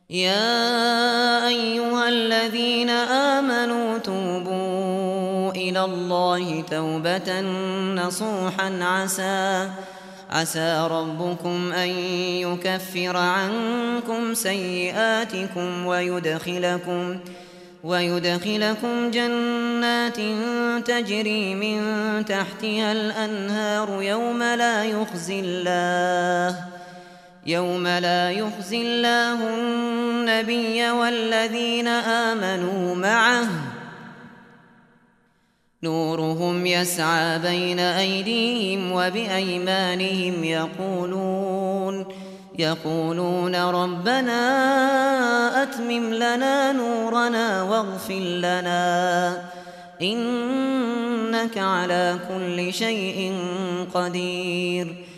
يا أيها الذين آمنوا توبوا إلى الله توبة نصوحا عسى ربكم أن يكفر عنكم سيئاتكم ويدخلكم جنات تجري من تحتها الأنهار يوم لا يخزي الله النبي والذين آمنوا معه نورهم يسعى بين أيديهم وبأيمانهم يقولون ربنا أتمم لنا نورنا واغفر لنا إنك على كل شيء قدير